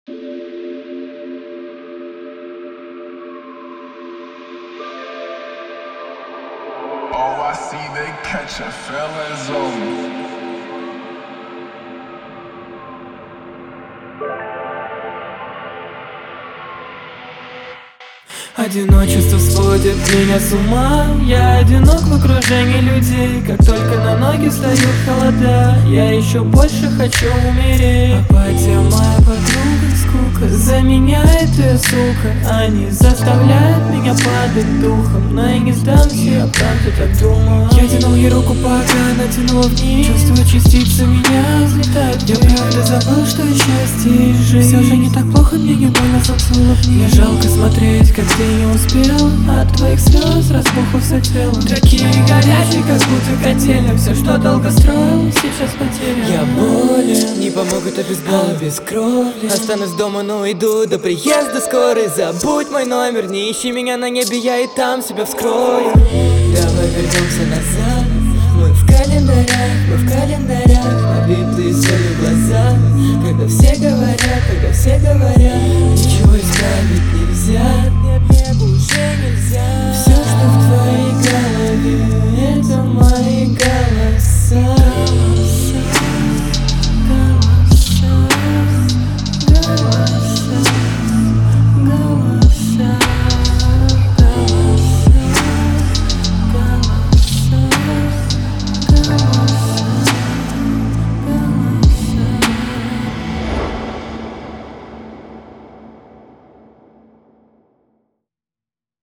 Oh, I see they catching feelings on me. Одиночество сводит меня с ума. Я одинок в окружении людей. Как только на ноги встают холода, я еще больше хочу умереть. Апатия моя подруга, скука заменяет ее, сука. Они заставляют меня падать духом, но я не сдамся, я правда так думаю. Я тянул ей руку, пока натянула вниз. Чувствую, частицы меня взлетают. Я правда забыл, что и счастье, и жизнь. Все же не так плохо, мне не больно, солнце улыбнись. Мне жалко смотреть, как ты не успел. От твоих слез распухло все тело. Такие горячие, как будто котельня. Все, что долго строил, сейчас потерян. Я болен, не помогут обезбол, без крови. Останусь дома, но иду до приезда скорой. Забудь мой номер, не ищи меня на небе, я и там себя вскрою. Давай вернемся назад. Мы в календарях, набитых